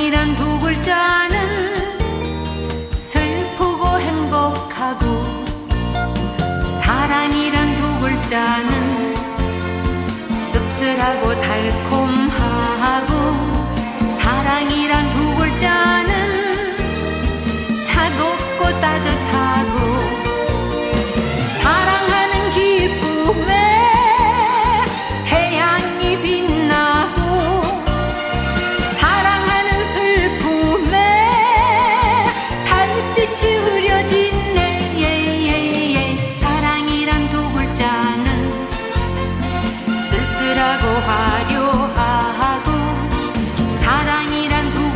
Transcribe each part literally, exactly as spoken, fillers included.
사랑이란 두 글자는 슬프고 행복하고, 사랑이란 두 글자는 씁쓸하고 달콤하고, 사랑이란 두 글자는 차갑고 따뜻하고, 사랑하는 기쁨에 태양이 빛나고, 사랑하는 슬픔에 달빛이 흐려지네. 사랑이란 두 글자는 쓸쓸하고 화려하고, 사랑이란 두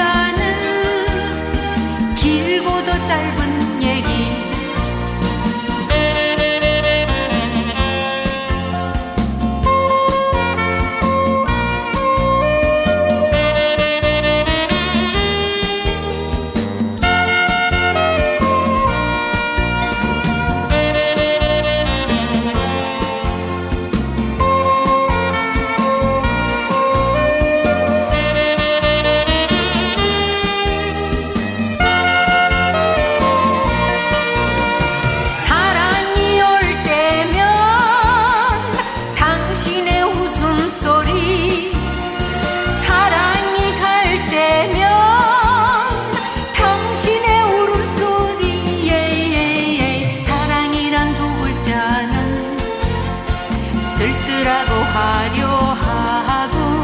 글자는 길고도 짧은 얘기. 쓸쓸하고 화려하고,